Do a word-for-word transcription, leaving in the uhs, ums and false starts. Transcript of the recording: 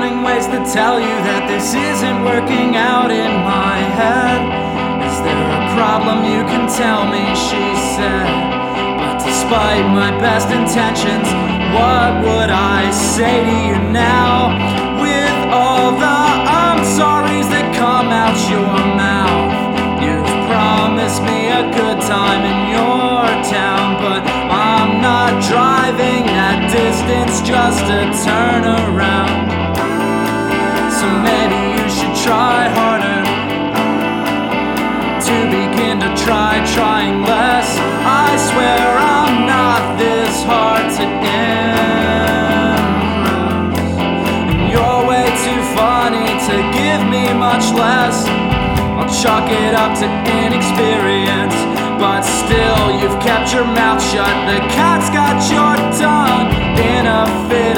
counting ways to tell you that this isn't working out in my head. Is there a problem you can tell me, she said. But despite my best intentions, what would I say to you now? With all the I'm sorries that come out your mouth. You've promised me a good time in your town, but I'm not driving that distance just to turn around. So maybe you should try harder to begin to try trying less. I swear I'm not this hard to impress, and you're way too funny to give me much less. I'll chalk it up to inexperience, but still you've kept your mouth shut. The cat's got your tongue in a fit.